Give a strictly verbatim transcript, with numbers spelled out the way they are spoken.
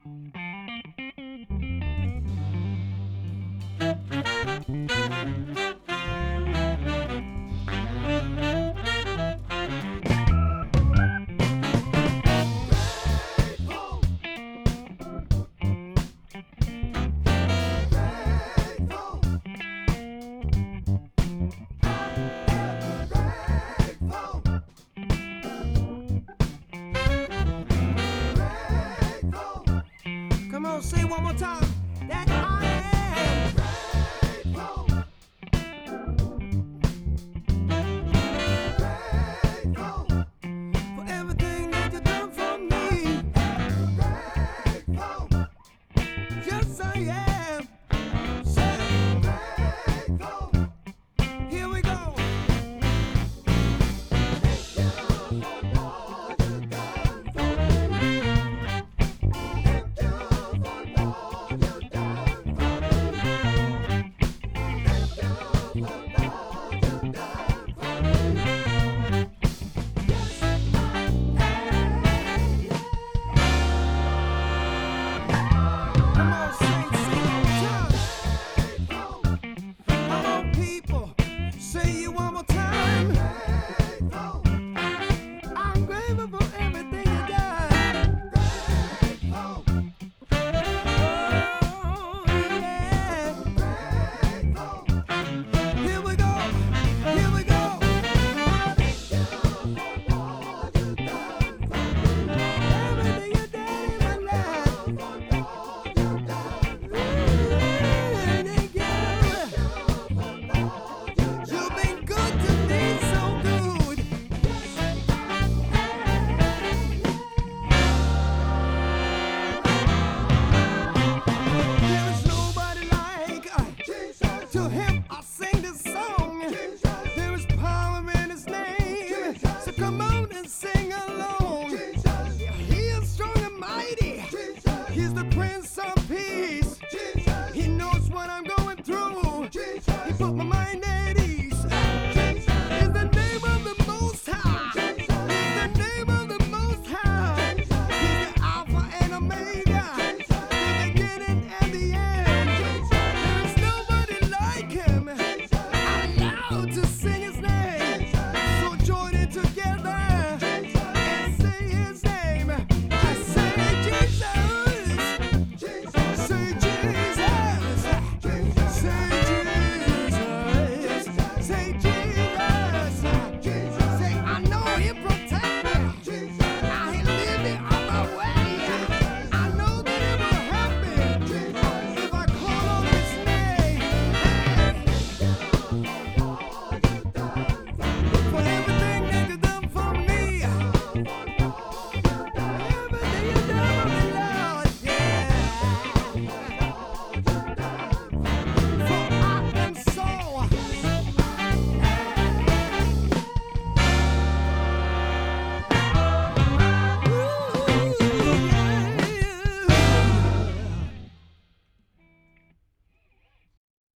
Come on, say one more time that I am grateful. Grateful for everything that you've done for me. Grateful, yes I am. Say grateful. Here we go. Thank you for all you've done for me. Thank you for all you've done for me. Thank you for all you've done for me. Yes, I am. Come on, sing, sing one time. Come on, people, say it one more time. Grateful. I'm grateful for everything you done. Grateful. Oh, yeah. Grateful. Here we go. Here we go. Thank you for all you've done for me. Everything you done in my life. For all you've done for me. Thank you. You've been good to me, so good. There is nobody like uh, Jesus. To him I sing this song. Jesus. There is power in his name. Jesus. So come on and sing along. Jesus. He is strong and mighty. Jesus. He's the Prince of Peace. Jesus. He knows what I'm going through. Jesus. He put my mind at ease. Jesus. Is the name of the Most High. Jesus. Is the name of the Most High. Jesus. He's the Alpha and Omega.